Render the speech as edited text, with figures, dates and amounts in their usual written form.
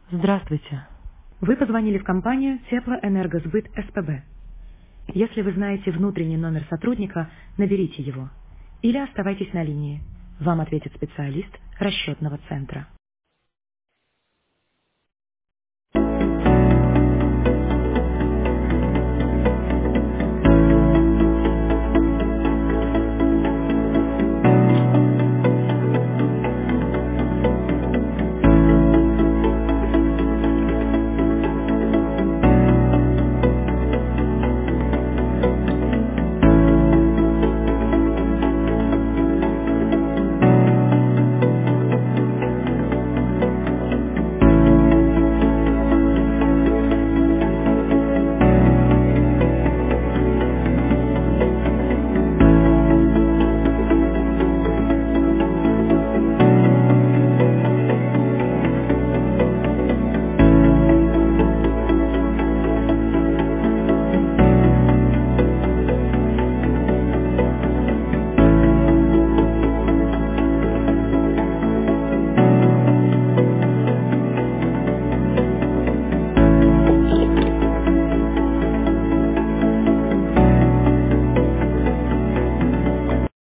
Здравствуйте. Вы позвонили в компанию Теплоэнергосбыт СПБ. Если вы знаете внутренний номер сотрудника, наберите его. Или оставайтесь на линии. Вам ответит специалист расчетного центра.